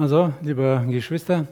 Also, liebe Geschwister,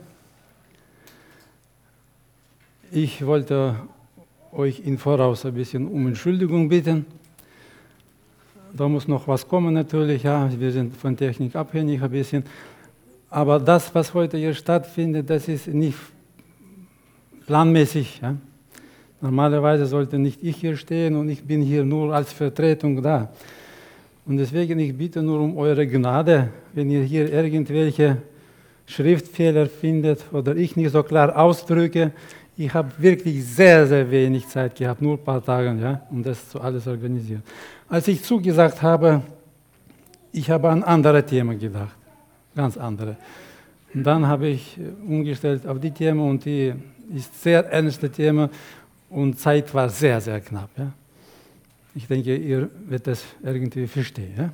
ich wollte euch im Voraus ein bisschen um Entschuldigung bitten. Da muss noch was kommen natürlich, ja, wir sind von Technik abhängig ein bisschen. Aber das, was heute hier stattfindet, das ist nicht planmäßig. Ja. Normalerweise sollte nicht ich hier stehen und ich bin hier nur als Vertretung da. Und deswegen, ich bitte nur um eure Gnade, wenn ihr hier irgendwelche Schriftfehler findet oder ich nicht so klar ausdrücke. Ich habe wirklich sehr, sehr wenig Zeit gehabt, nur ein paar Tage, ja, um das zu alles organisieren. Als ich zugesagt habe, ich habe an andere Themen gedacht, ganz andere. Und dann habe ich umgestellt auf die Themen und die ist sehr ernste Thema und Zeit war sehr, sehr knapp. Ja. Ich denke, ihr werdet das irgendwie verstehen. Ja.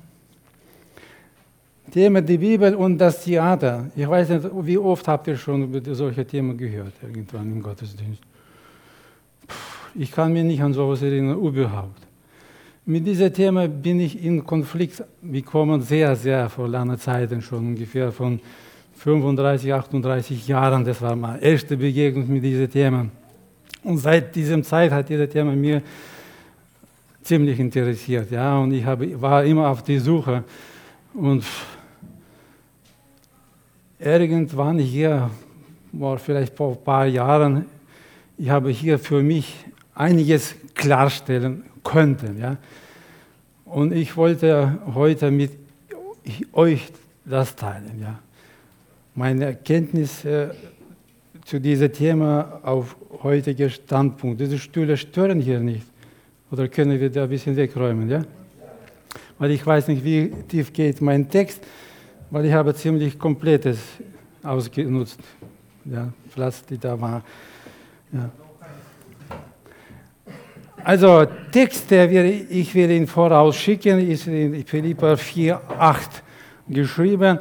Thema die Bibel und das Theater. Ich weiß nicht, wie oft habt ihr schon über solche Themen gehört, irgendwann im Gottesdienst. Ich kann mich nicht an sowas erinnern, überhaupt. Mit diesem Thema bin ich in Konflikt gekommen, sehr, sehr vor langer Zeit, schon ungefähr von 35, 38 Jahren. Das war meine erste Begegnung mit diesem Thema. Und seit dieser Zeit hat dieses Thema mir ziemlich interessiert. Ja? Und ich war immer auf die Suche. Und irgendwann hier, war vielleicht vor ein paar Jahren, ich habe hier für mich einiges klarstellen können. Ja? Und ich wollte heute mit euch das teilen. Ja? Meine Erkenntnis zu diesem Thema auf heutigen Standpunkt. Diese Stühle stören hier nicht. Oder können wir da ein bisschen wegräumen? Ja? Weil ich weiß nicht, wie tief geht mein Text, weil ich habe ziemlich komplettes ausgenutzt, ja, Platz, die da war. Ja. Also Text, ich will ihn vorausschicken, ist in Philipper 4,8 geschrieben.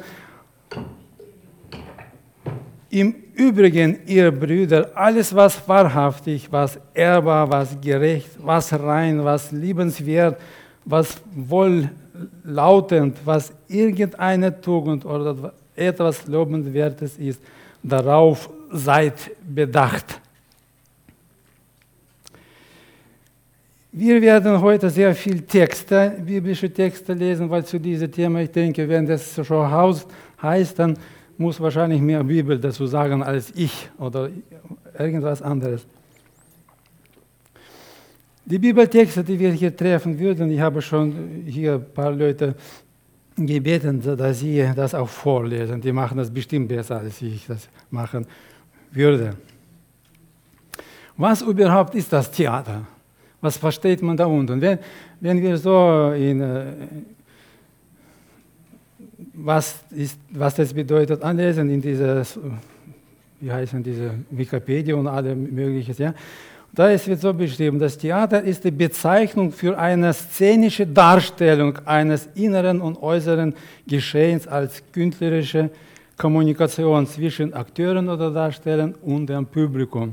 Im Übrigen, ihr Brüder, alles was wahrhaftig, was ehrbar, was gerecht, was rein, was liebenswert, was wohllautend, was irgendeine Tugend oder etwas Lobenswertes ist, darauf seid bedacht. Wir werden heute sehr viel biblische Texte lesen, weil zu diesem Thema, ich denke, wenn das schon heißt, dann muss wahrscheinlich mehr Bibel dazu sagen als ich oder irgendwas anderes. Die Bibeltexte, die wir hier treffen würden, ich habe schon hier ein paar Leute gebeten, dass sie das auch vorlesen. Die machen das bestimmt besser, als ich das machen würde. Was überhaupt ist das Theater? Was versteht man da unten? Wenn wir so was das bedeutet, anlesen in dieses, wie heißen diese Wikipedia und alle möglichen, ja. Da wird so beschrieben, das Theater ist die Bezeichnung für eine szenische Darstellung eines inneren und äußeren Geschehens als künstlerische Kommunikation zwischen Akteuren oder Darstellern und dem Publikum.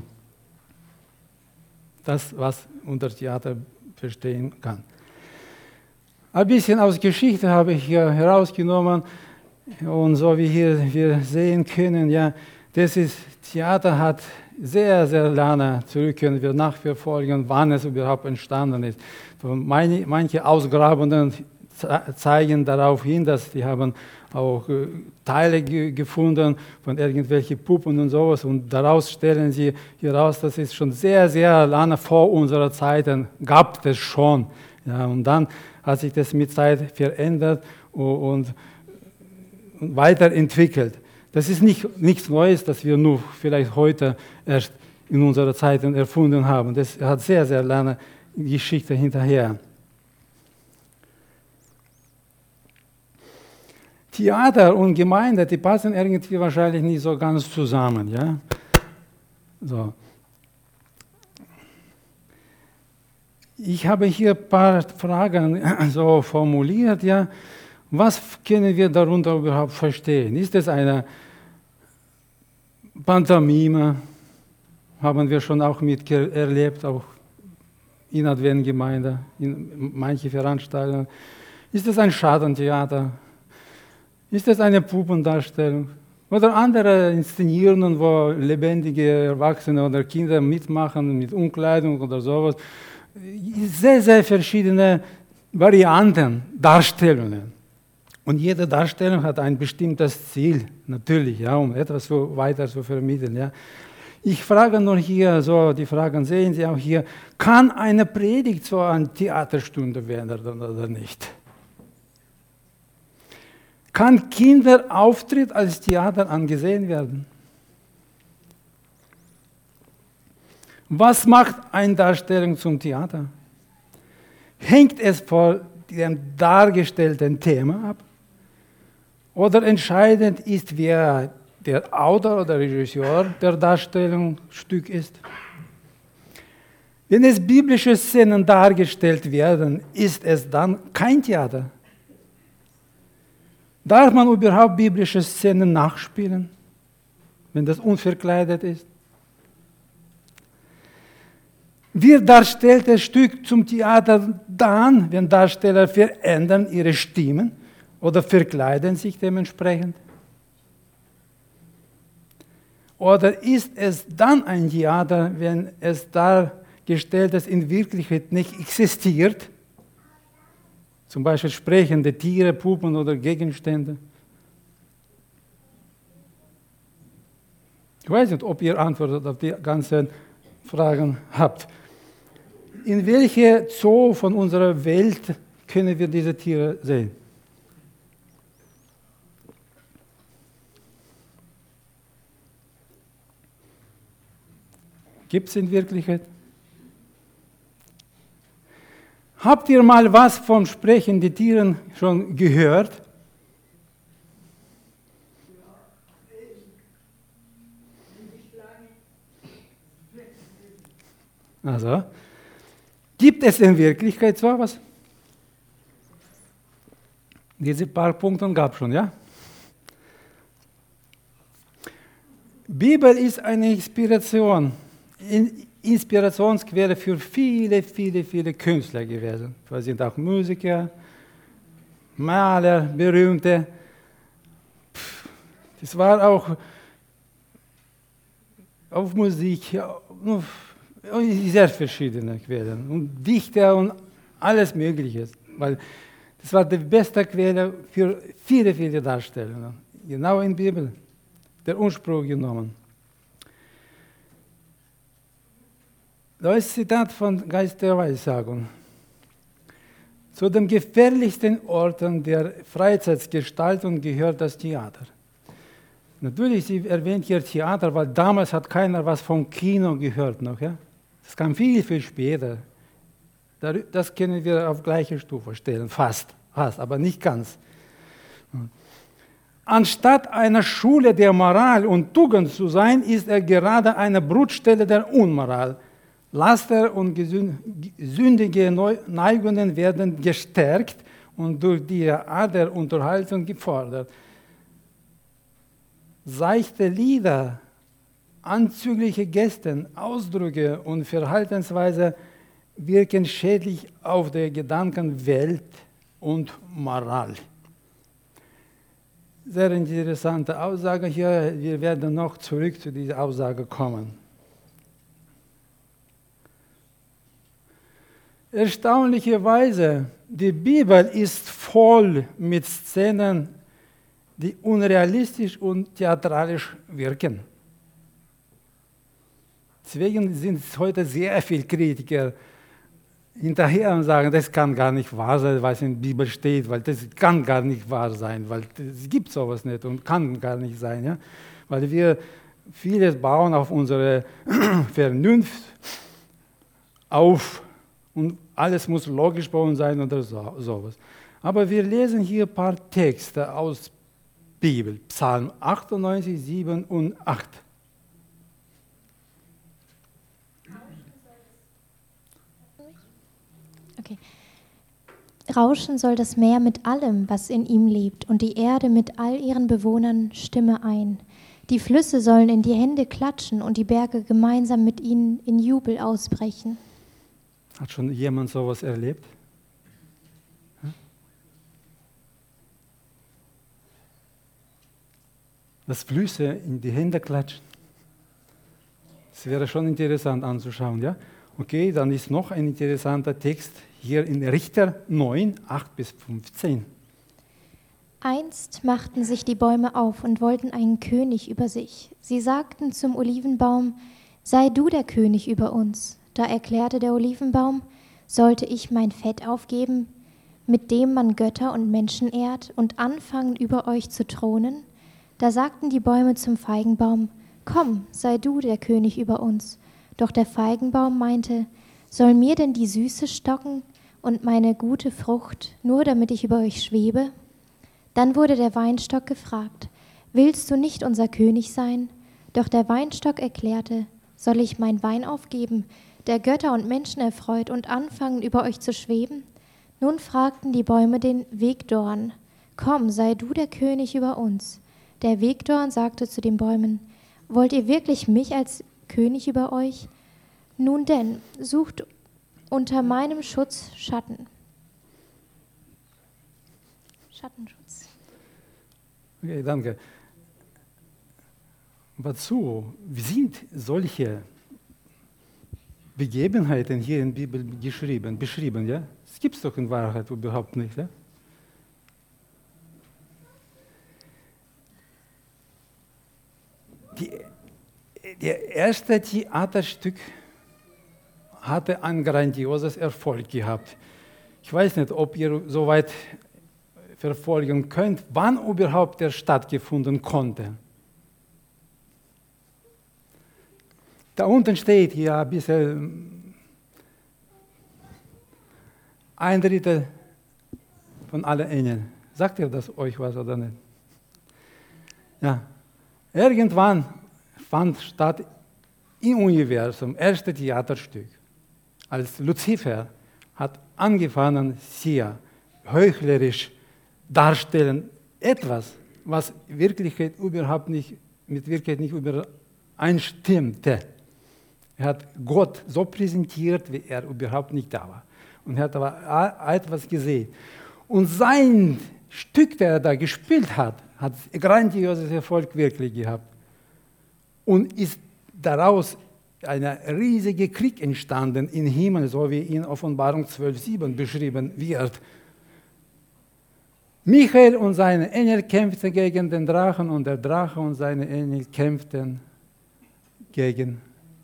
Das, was unter Theater verstehen kann. Ein bisschen aus Geschichte habe ich hier herausgenommen und so wie hier wir sehen können, ja, Theater hat sehr, sehr lange zurück, können wir nachverfolgen, wann es überhaupt entstanden ist. Manche Ausgrabungen zeigen darauf hin, dass die haben auch Teile gefunden von irgendwelchen Puppen und sowas und daraus stellen sie heraus, dass es schon sehr, sehr lange vor unserer Zeit gab es schon. Ja, und dann hat sich das mit Zeit verändert und weiterentwickelt. Das ist nichts Neues, das wir nur vielleicht heute erst in unserer Zeit erfunden haben. Das hat sehr, sehr lange Geschichte hinterher. Theater und Gemeinde, die passen irgendwie wahrscheinlich nicht so ganz zusammen. Ja? So. Ich habe hier ein paar Fragen so formuliert. Ja? Was können wir darunter überhaupt verstehen? Ist es eine Pantomime? Haben wir schon auch erlebt, auch in Adventgemeinde, in manchen Veranstaltungen. Ist es ein Schattentheater? Ist es eine Puppendarstellung? Oder andere Inszenierungen, wo lebendige Erwachsene oder Kinder mitmachen mit Umkleidung oder sowas. Sehr, sehr verschiedene Varianten, Darstellungen. Und jede Darstellung hat ein bestimmtes Ziel, natürlich, ja, um etwas so weiter zu vermitteln. Ja. Ich frage nur hier, so die Fragen sehen Sie auch hier, kann eine Predigt so eine Theaterstunde werden oder nicht? Kann Kinderauftritt als Theater angesehen werden? Was macht eine Darstellung zum Theater? Hängt es von dem dargestellten Thema ab? Oder entscheidend ist, wer der Autor oder Regisseur der Darstellungsstück ist? Wenn es biblische Szenen dargestellt werden, ist es dann kein Theater? Darf man überhaupt biblische Szenen nachspielen, wenn das unverkleidet ist? Wird darstelltes Stück zum Theater dann, wenn Darsteller verändern ihre Stimmen oder verkleiden sich dementsprechend? Oder ist es dann ein Theater, wenn es Dargestelltes in Wirklichkeit nicht existiert? Zum Beispiel sprechende Tiere, Puppen oder Gegenstände. Ich weiß nicht, ob ihr Antworten auf die ganzen Fragen habt. In welche Zoo von unserer Welt können wir diese Tiere sehen? Gibt es in Wirklichkeit? Habt ihr mal was von sprechenden Tieren schon gehört? Also, gibt es in Wirklichkeit so etwas? Diese paar Punkte gab es schon, ja? Bibel ist eine Inspirationsquelle für viele, viele, viele Künstler gewesen. Wir sind auch Musiker, Maler, berühmte. Das war auch auf Musik, sehr verschiedene Quellen. Und Dichter und alles Mögliche. Weil das war die beste Quelle für viele, viele Darstellungen. Genau in der Bibel. Der Ursprung genommen. Da ist ein Zitat von Geist der Weissagung. Zu den gefährlichsten Orten der Freizeitgestaltung gehört das Theater. Natürlich, sie erwähnt hier Theater, weil damals hat keiner was vom Kino gehört noch. Ja? Das kam viel, viel später. Das können wir auf gleiche Stufe stellen, fast, aber nicht ganz. Anstatt einer Schule der Moral und Tugend zu sein, ist er gerade eine Brutstelle der Unmoral. Laster und sündige Neigungen werden gestärkt und durch die Art der Unterhaltung gefordert. Seichte Lieder, anzügliche Gesten, Ausdrücke und Verhaltensweise wirken schädlich auf die Gedankenwelt und Moral. Sehr interessante Aussage hier. Wir werden noch zurück zu dieser Aussage kommen. Erstaunlicherweise, die Bibel ist voll mit Szenen, die unrealistisch und theatralisch wirken. Deswegen sind heute sehr viele Kritiker hinterher und sagen, das kann gar nicht wahr sein, was in der Bibel steht, weil das kann gar nicht wahr sein, weil es gibt sowas nicht und kann gar nicht sein. Ja? Weil wir vieles bauen auf unsere Vernunft auf und alles muss logisch bei uns sein oder sowas. Aber wir lesen hier ein paar Texte aus Bibel, Psalm 98, 7 und 8. Okay. Rauschen soll das Meer mit allem, was in ihm lebt, und die Erde mit all ihren Bewohnern stimme ein. Die Flüsse sollen in die Hände klatschen und die Berge gemeinsam mit ihnen in Jubel ausbrechen. Hat schon jemand sowas erlebt? dass Flüsse in die Hände klatschen. Das wäre schon interessant anzuschauen. Ja? Okay, dann ist noch ein interessanter Text hier in Richter 9, 8-15. Einst machten sich die Bäume auf und wollten einen König über sich. Sie sagten zum Olivenbaum, sei du der König über uns. Da erklärte der Olivenbaum, sollte ich mein Fett aufgeben, mit dem man Götter und Menschen ehrt, und anfangen, über euch zu thronen? Da sagten die Bäume zum Feigenbaum, komm, sei du der König über uns. Doch der Feigenbaum meinte, soll mir denn die Süße stocken und meine gute Frucht, nur damit ich über euch schwebe? Dann wurde der Weinstock gefragt, willst du nicht unser König sein? Doch der Weinstock erklärte, soll ich mein Wein aufgeben, der Götter und Menschen erfreut, und anfangen, über euch zu schweben? Nun fragten die Bäume den Wegdorn, komm, sei du der König über uns. Der Wegdorn sagte zu den Bäumen, wollt ihr wirklich mich als König über euch? Nun denn, sucht unter meinem Schutz Schattenschutz. Okay, danke. Wozu sind solche Begebenheiten hier in der Bibel beschrieben? Ja? Das gibt es doch in Wahrheit überhaupt nicht. Ja? Das erste Theaterstück hatte ein grandioses Erfolg gehabt. Ich weiß nicht, ob ihr soweit verfolgen könnt, wann überhaupt der stattgefunden konnte. Da unten steht hier ein bisschen 1/3 von allen Engeln. Sagt ihr das euch was oder nicht? Ja. Irgendwann fand statt im Universum erste Theaterstück, als Luzifer hat angefangen, sehr heuchlerisch darstellen, etwas, was Wirklichkeit überhaupt nicht, mit Wirklichkeit nicht übereinstimmte. Er hat Gott so präsentiert, wie er überhaupt nicht da war. Und er hat aber etwas gesehen. Und sein Stück, das er da gespielt hat, hat grandioses Erfolg wirklich gehabt. Und ist daraus ein riesiger Krieg entstanden im Himmel, so wie in Offenbarung 12,7 beschrieben wird. Michael und seine Engel kämpften gegen den Drachen und der Drache und seine Engel kämpften gegen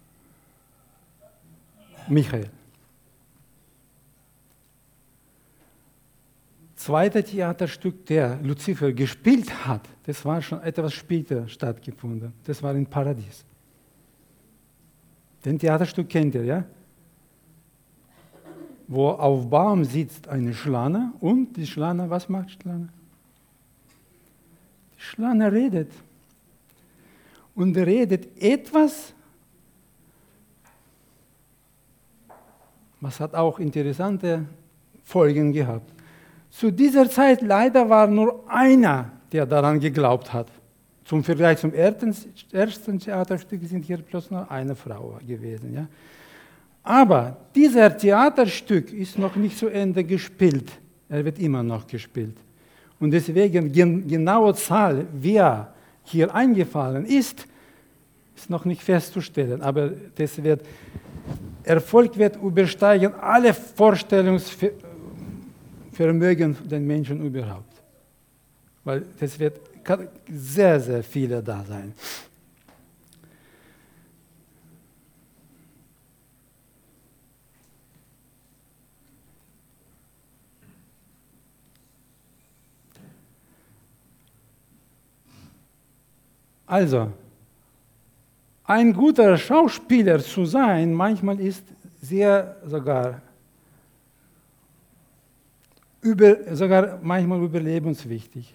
Michael. Zweite Theaterstück, der Luzifer gespielt hat, das war schon etwas später stattgefunden. Das war im Paradies. Den Theaterstück kennt ihr, ja? Wo auf Baum sitzt eine Schlange und die Schlange, was macht die Schlange? Die Schlange redet. Und redet etwas, was hat auch interessante Folgen gehabt. Zu dieser Zeit leider war nur einer, der daran geglaubt hat. Zum Vergleich zum ersten Theaterstück sind hier bloß nur eine Frau gewesen. Ja? Aber dieses Theaterstück ist noch nicht zu Ende gespielt. Er wird immer noch gespielt. Und deswegen genaue Zahl, wer hier eingefallen ist noch nicht festzustellen. Aber Erfolg wird übersteigen alle Vorstellungsvermögen der Menschen überhaupt. Weil das wird sehr, sehr viele da sein. Also, ein guter Schauspieler zu sein, manchmal ist sogar manchmal überlebenswichtig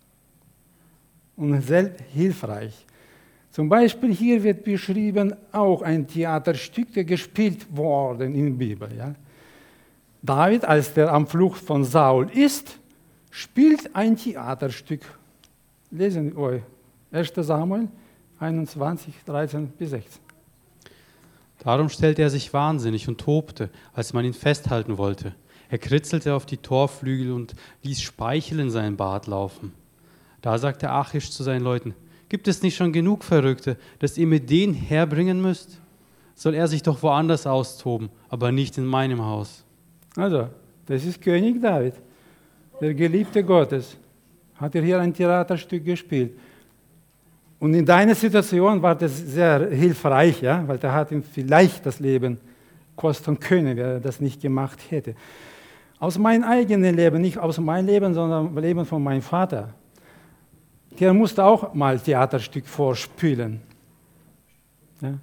und sehr hilfreich. Zum Beispiel hier wird beschrieben auch ein Theaterstück, das gespielt worden in der Bibel. Ja. David, als der am Flucht von Saul ist, spielt ein Theaterstück. Lesen wir euch. 1. Samuel 21, 13-16. Darum stellte er sich wahnsinnig und tobte, als man ihn festhalten wollte. Er kritzelte auf die Torflügel und ließ Speichel in seinen Bart laufen. Da sagte Achish zu seinen Leuten: Gibt es nicht schon genug Verrückte, dass ihr mit denen herbringen müsst? Soll er sich doch woanders austoben, aber nicht in meinem Haus. Also, das ist König David, der Geliebte Gottes. Hat er hier ein Theaterstück gespielt. Und in deiner Situation war das sehr hilfreich, ja? Weil der hat ihm vielleicht das Leben kosten können, wenn er das nicht gemacht hätte. Aus meinem eigenen Leben, nicht aus meinem Leben, sondern dem Leben von meinem Vater. Der musste auch mal Theaterstück vorspielen. Ja?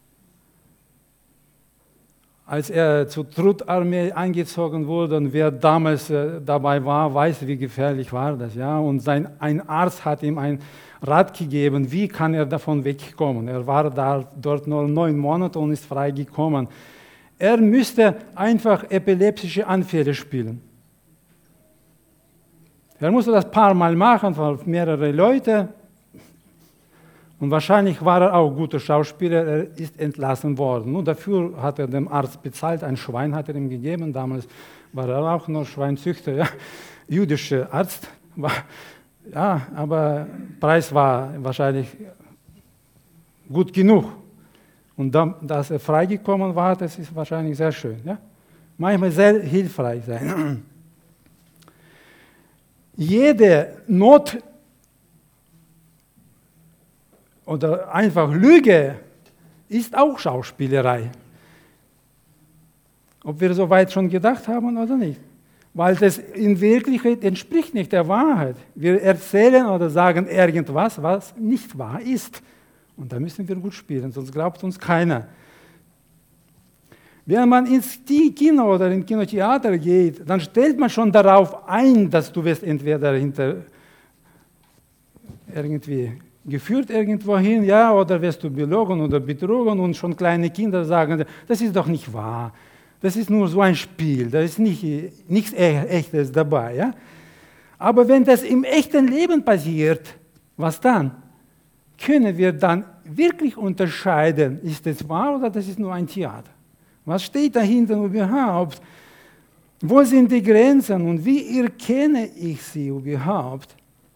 Als er zur Trutarmee eingezogen wurde und wer damals dabei war, weiß, wie gefährlich war das. Ja? Und ein Arzt hat ihm einen Rat gegeben, wie kann er davon wegkommen. Er war dort nur 9 Monate und ist freigekommen. Er müsste einfach epileptische Anfälle spielen. Er musste das ein paar Mal machen, für mehrere Leute. Und wahrscheinlich war er auch guter Schauspieler, er ist entlassen worden. Nur dafür hat er dem Arzt bezahlt, ein Schwein hat er ihm gegeben. Damals war er auch noch Schweinzüchter, ja. Jüdischer Arzt. Ja, aber der Preis war wahrscheinlich gut genug. Und dann, dass er freigekommen war, das ist wahrscheinlich sehr schön. Ja? Manchmal sehr hilfreich sein. Jede Not oder einfach Lüge ist auch Schauspielerei. Ob wir so weit schon gedacht haben oder nicht. Weil das in Wirklichkeit entspricht nicht der Wahrheit. Wir erzählen oder sagen irgendwas, was nicht wahr ist. Und da müssen wir gut spielen, sonst glaubt uns keiner. Wenn man ins Kino oder ins Kinotheater geht, dann stellt man schon darauf ein, dass du wirst entweder irgendwie geführt irgendwo hin, ja, oder wirst du belogen oder betrogen und schon kleine Kinder sagen, das ist doch nicht wahr. Das ist nur so ein Spiel, da ist nichts Echtes dabei. Ja? Aber wenn das im echten Leben passiert, was dann? Können wir dann wirklich unterscheiden, ist das wahr oder das ist nur ein Theater? Was steht dahinter überhaupt? Wo sind die Grenzen und wie erkenne ich sie überhaupt?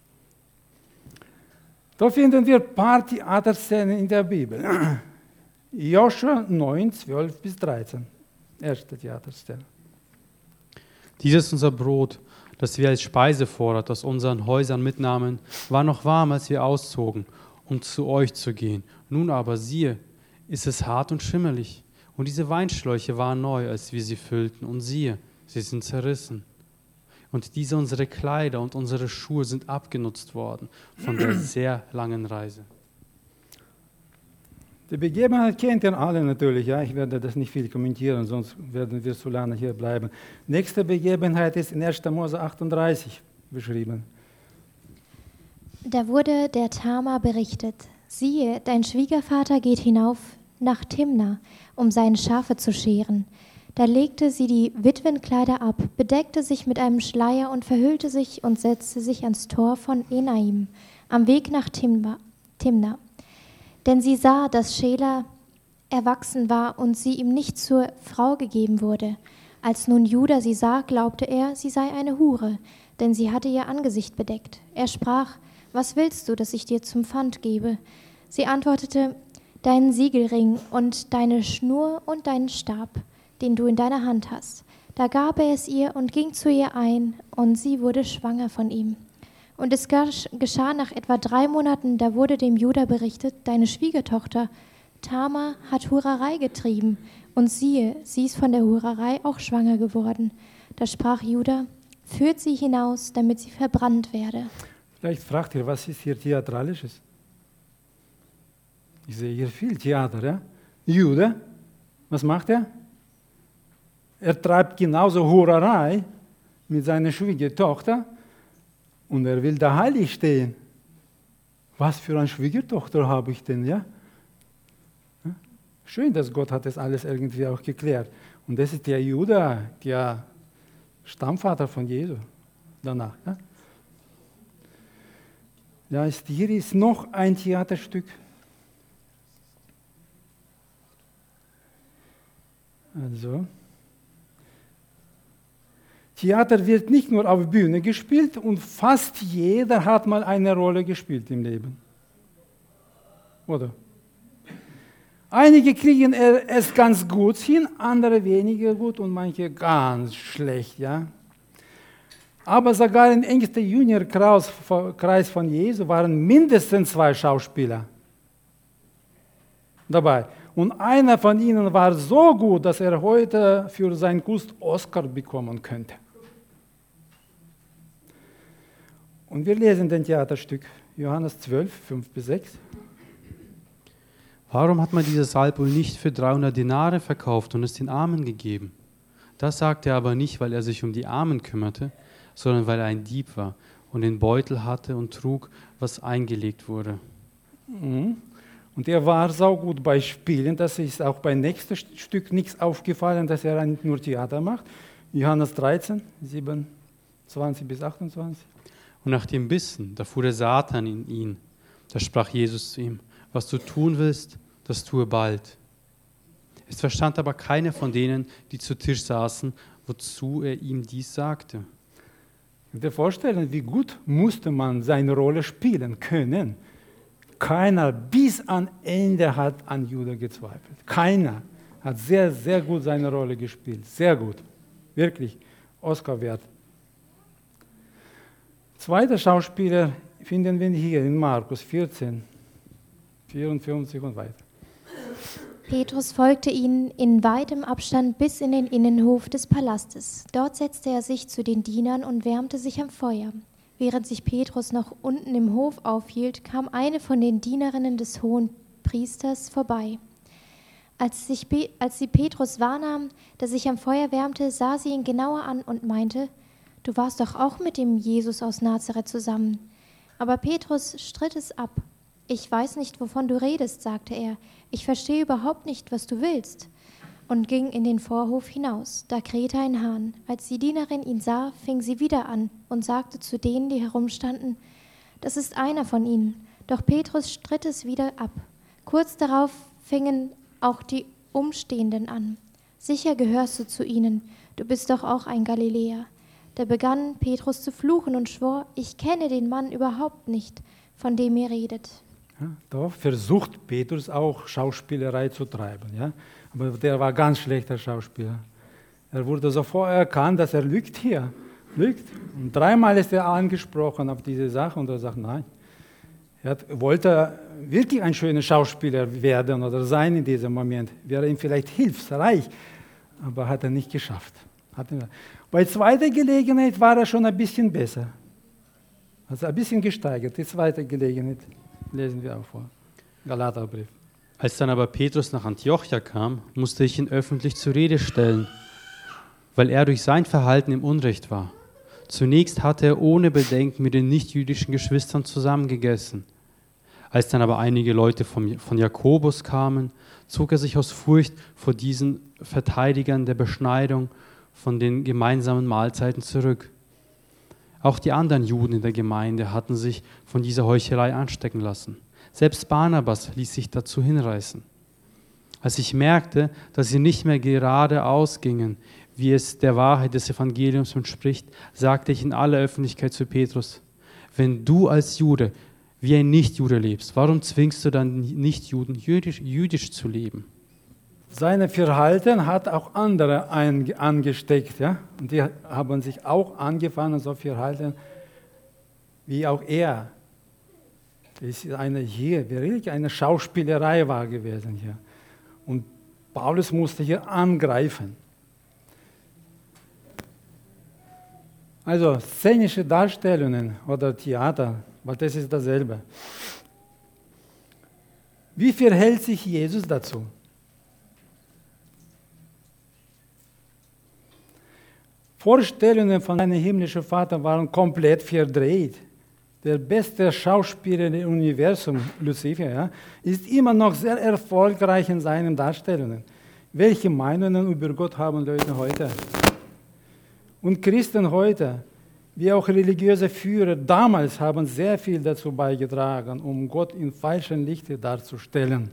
Da finden wir ein paar Theaterszenen in der Bibel. Joshua 9, 12 bis 13. Erste Theaterszene. Dies ist unser Brot, das wir als Speisevorrat aus unseren Häusern mitnahmen, war noch warm, als wir auszogen, um zu euch zu gehen. Nun aber, siehe, ist es hart und schimmelig. Und diese Weinschläuche waren neu, als wir sie füllten. Und siehe, sie sind zerrissen. Und diese unsere Kleider und unsere Schuhe sind abgenutzt worden von der sehr langen Reise. Die Begebenheit kennt ihr alle natürlich. Ja? Ich werde das nicht viel kommentieren, sonst werden wir zu lange hier bleiben. Nächste Begebenheit ist in 1. Mose 38 beschrieben. Da wurde der Tamar berichtet: Siehe, dein Schwiegervater geht hinauf nach Timna, um seine Schafe zu scheren. Da legte sie die Witwenkleider ab, bedeckte sich mit einem Schleier und verhüllte sich und setzte sich ans Tor von Enaim, am Weg nach Timna. Denn sie sah, dass Schela erwachsen war und sie ihm nicht zur Frau gegeben wurde. Als nun Juda sie sah, glaubte er, sie sei eine Hure, denn sie hatte ihr Angesicht bedeckt. Er sprach: Was willst du, dass ich dir zum Pfand gebe? Sie antwortete: Deinen Siegelring und deine Schnur und deinen Stab, den du in deiner Hand hast. Da gab er es ihr und ging zu ihr ein, und sie wurde schwanger von ihm. Und es geschah nach etwa 3 Monaten, da wurde dem Juda berichtet: Deine Schwiegertochter Tamar hat Hurerei getrieben, und siehe, sie ist von der Hurerei auch schwanger geworden. Da sprach Juda: Führt sie hinaus, damit sie verbrannt werde. Vielleicht fragt ihr, was ist hier Theatralisches? Ich sehe hier viel Theater. Ja? Juda, was macht er? Er treibt genauso Hurerei mit seiner Schwiegertochter und er will da heilig stehen. Was für eine Schwiegertochter habe ich denn, ja? Schön, dass Gott hat das alles irgendwie auch geklärt. Und das ist der Juda, der Stammvater von Jesu danach. Ja? Ja, hier ist noch ein Theaterstück. Also, Theater wird nicht nur auf Bühne gespielt und fast jeder hat mal eine Rolle gespielt im Leben. Oder? Einige kriegen es ganz gut hin, andere weniger gut und manche ganz schlecht. Ja? Aber sogar im engsten Jüngerkreis von Jesu waren mindestens 2 Schauspieler dabei. Und einer von ihnen war so gut, dass er heute für seinen Kunst Oscar bekommen könnte. Und wir lesen das Theaterstück Johannes 12, 5-6. Warum hat man dieses Salböl nicht für 300 Denare verkauft und es den Armen gegeben? Das sagte er aber nicht, weil er sich um die Armen kümmerte, sondern weil er ein Dieb war und den Beutel hatte und trug, was eingelegt wurde. Und er war saugut bei Spielen, das ist auch beim nächsten Stück nichts aufgefallen, dass er nicht nur Theater macht. Johannes 13, 27-28. Und nach dem Bissen, da fuhr der Satan in ihn. Da sprach Jesus zu ihm: Was du tun willst, das tue bald. Es verstand aber keiner von denen, die zu Tisch saßen, wozu er ihm dies sagte. Könnt ihr vorstellen, wie gut musste man seine Rolle spielen können? Keiner bis an Ende hat an Judas gezweifelt. Keiner hat sehr, sehr gut seine Rolle gespielt. Sehr gut. Wirklich Oscar wert. Zweiter Schauspieler finden wir hier in Markus 14, 54 und weiter. Petrus folgte ihnen in weitem Abstand bis in den Innenhof des Palastes. Dort setzte er sich zu den Dienern und wärmte sich am Feuer. Während sich Petrus noch unten im Hof aufhielt, kam eine von den Dienerinnen des Hohenpriesters vorbei. Als sie Petrus wahrnahm, der sich am Feuer wärmte, sah sie ihn genauer an und meinte: Du warst doch auch mit dem Jesus aus Nazareth zusammen. Aber Petrus stritt es ab. Ich weiß nicht, wovon du redest, sagte er. Ich verstehe überhaupt nicht, was du willst. Und ging in den Vorhof hinaus. Da krähte ein Hahn. Als die Dienerin ihn sah, fing sie wieder an und sagte zu denen, die herumstanden: Das ist einer von ihnen. Doch Petrus stritt es wieder ab. Kurz darauf fingen auch die Umstehenden an. Sicher gehörst du zu ihnen. Du bist doch auch ein Galiläer. Da begann Petrus zu fluchen und schwor: Ich kenne den Mann überhaupt nicht, von dem ihr redet. Ja, da versucht Petrus auch Schauspielerei zu treiben. Ja? Aber der war ganz schlechter Schauspieler. Er wurde sofort erkannt, dass er lügt hier. Lügt. Und 3-mal ist er angesprochen auf diese Sache und er sagt nein. Er wollte wirklich ein schöner Schauspieler werden oder sein in diesem Moment. Wäre ihm vielleicht hilfreich, aber hat er nicht geschafft. Bei zweiter Gelegenheit war er schon ein bisschen besser. Also ein bisschen gesteigert. Die zweite Gelegenheit lesen wir auch vor. Galaterbrief. Als dann aber Petrus nach Antiochia kam, musste ich ihn öffentlich zur Rede stellen, weil er durch sein Verhalten im Unrecht war. Zunächst hatte er ohne Bedenken mit den nichtjüdischen Geschwistern zusammengegessen. Als dann aber einige Leute von Jakobus kamen, zog er sich aus Furcht vor diesen Verteidigern der Beschneidung von den gemeinsamen Mahlzeiten zurück. Auch die anderen Juden in der Gemeinde hatten sich von dieser Heuchelei anstecken lassen. Selbst Barnabas ließ sich dazu hinreißen. Als ich merkte, dass sie nicht mehr geradeaus gingen, wie es der Wahrheit des Evangeliums entspricht, sagte ich in aller Öffentlichkeit zu Petrus: Wenn du als Jude wie ein Nichtjude lebst, warum zwingst du dann Nichtjuden jüdisch zu leben? Sein Verhalten hat auch andere angesteckt. Ja? Und die haben sich auch angefangen, so verhalten wie auch er. Das ist wirklich eine Schauspielerei war gewesen hier. Und Paulus musste hier angreifen. Also szenische Darstellungen oder Theater, weil das ist dasselbe. Wie verhält sich Jesus dazu? Vorstellungen von seinem himmlischen Vater waren komplett verdreht. Der beste Schauspieler im Universum, Lucifer, ja, ist immer noch sehr erfolgreich in seinen Darstellungen. Welche Meinungen über Gott haben Leute heute? Und Christen heute, wie auch religiöse Führer damals, haben sehr viel dazu beigetragen, um Gott in falschem Lichte darzustellen.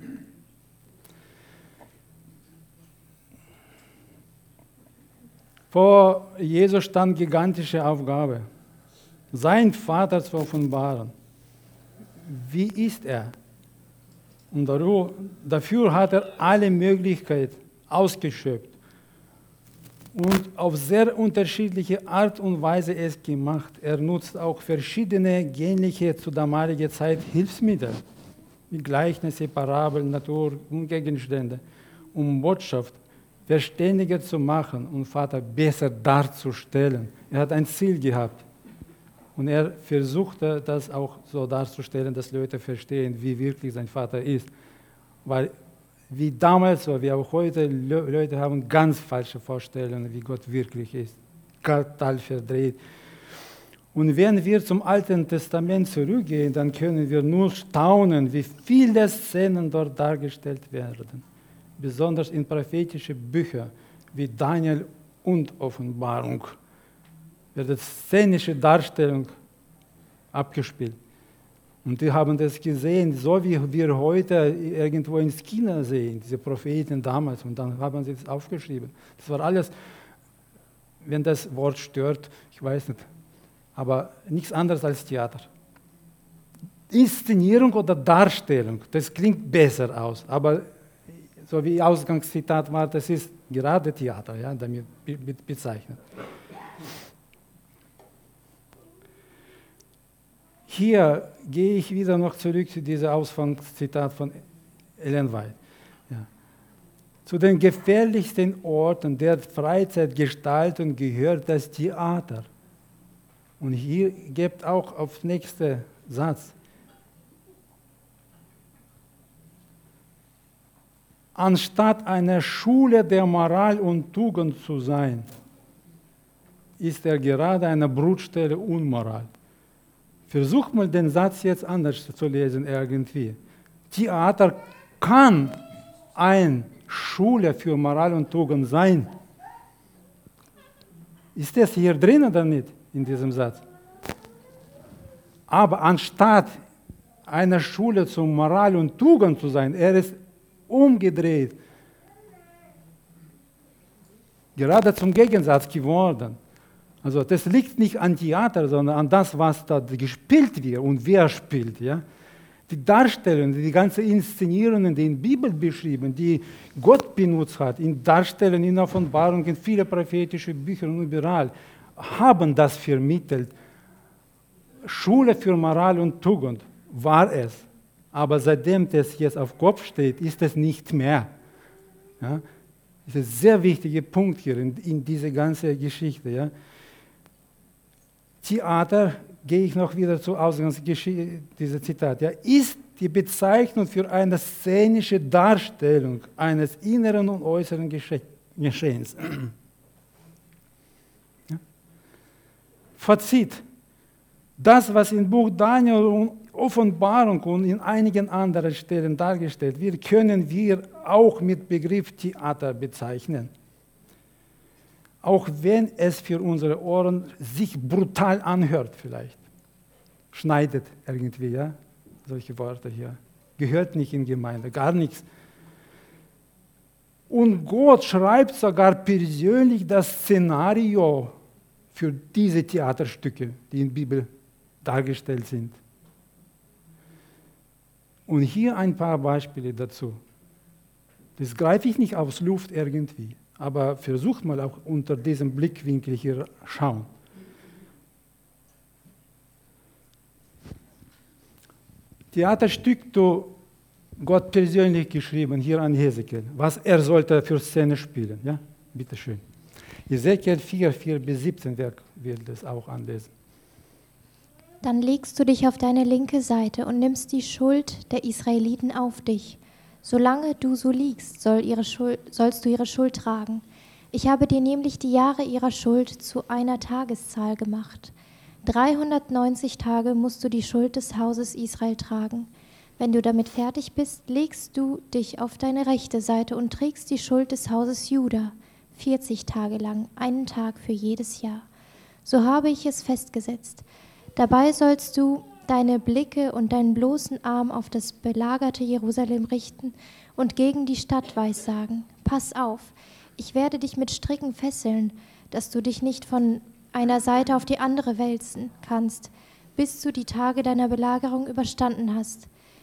Vor Jesus stand gigantische Aufgabe, seinen Vater zu offenbaren. Wie ist er? Und dafür hat er alle Möglichkeiten ausgeschöpft und auf sehr unterschiedliche Art und Weise es gemacht. Er nutzt auch verschiedene gängliche zu damaliger Zeit Hilfsmittel, wie Gleichnisse, Parabeln, Natur und Gegenstände, um Botschaft verständiger zu machen und Vater besser darzustellen. Er hat ein Ziel gehabt und er versuchte das auch so darzustellen, dass Leute verstehen, wie wirklich sein Vater ist. Weil wie damals, so wie auch heute, Leute haben ganz falsche Vorstellungen, wie Gott wirklich ist. Total verdreht. Und wenn wir zum Alten Testament zurückgehen, dann können wir nur staunen, wie viele Szenen dort dargestellt werden. Besonders in prophetischen Büchern wie Daniel und Offenbarung wird szenische Darstellung abgespielt. Und die haben das gesehen, so wie wir heute irgendwo ins Kino sehen, diese Propheten damals. Und dann haben sie das aufgeschrieben. Das war alles, wenn das Wort stört, ich weiß nicht, aber nichts anderes als Theater. Inszenierung oder Darstellung, das klingt besser aus, aber so wie Ausgangszitat war, das ist gerade Theater, ja, damit bezeichnet. Hier gehe ich wieder noch zurück zu diesem Ausgangszitat von Ellen White. Ja. Zu den gefährlichsten Orten der Freizeitgestaltung gehört das Theater. Und hier gebt auch auf den nächsten Satz. Anstatt eine Schule der Moral und Tugend zu sein, ist er gerade eine Brutstelle Unmoral. Versuch mal den Satz jetzt anders zu lesen irgendwie. Theater kann eine Schule für Moral und Tugend sein. Ist das hier drin oder nicht in diesem Satz? Aber anstatt eine Schule zur Moral und Tugend zu sein, er ist umgedreht. Gerade zum Gegensatz geworden. Also das liegt nicht an Theater, sondern an das, was da gespielt wird und wer spielt. Ja? Die Darstellungen, die ganzen Inszenierungen, die in der Bibel beschrieben, die Gott benutzt hat, in Darstellungen, in Offenbarungen, in viele prophetische Bücher und überall, haben das vermittelt. Schule für Moral und Tugend war es. Aber seitdem das jetzt auf Kopf steht, ist es nicht mehr. Ja? Das ist ein sehr wichtiger Punkt hier in dieser ganzen Geschichte. Ja? Theater, gehe ich noch wieder zur Ausgangsgeschichte, dieses Zitat, ja, ist die Bezeichnung für eine szenische Darstellung eines inneren und äußeren Geschehens. Ja? Fazit. Das, was im Buch Daniel und Offenbarung und in einigen anderen Stellen dargestellt wird, können wir auch mit Begriff Theater bezeichnen. Auch wenn es für unsere Ohren sich brutal anhört vielleicht. Schneidet irgendwie, ja, solche Worte hier. Gehört nicht in Gemeinde, gar nichts. Und Gott schreibt sogar persönlich das Szenario für diese Theaterstücke, die in der Bibel dargestellt sind. Und hier ein paar Beispiele dazu. Das greife ich nicht aus Luft irgendwie, aber versucht mal auch unter diesem Blickwinkel hier schauen. Theaterstück, du Gott persönlich geschrieben, hier an Hesekiel, was er sollte für Szene spielen. Ja? Bitte schön. Hesekiel 4:4-17 wird das auch anlesen. Dann legst du dich auf deine linke Seite und nimmst die Schuld der Israeliten auf dich. Solange du so liegst, sollst du ihre Schuld tragen. Ich habe dir nämlich die Jahre ihrer Schuld zu einer Tageszahl gemacht. 390 Tage musst du die Schuld des Hauses Israel tragen. Wenn du damit fertig bist, legst du dich auf deine rechte Seite und trägst die Schuld des Hauses Juda, 40 Tage lang, einen Tag für jedes Jahr. So habe ich es festgesetzt. Dabei sollst du deine Blicke und deinen bloßen Arm auf das belagerte Jerusalem richten und gegen die Stadt weissagen: Pass auf, ich werde dich mit Stricken fesseln, dass du dich nicht von einer Seite auf die andere wälzen kannst, bis du die Tage deiner Belagerung überstanden hast.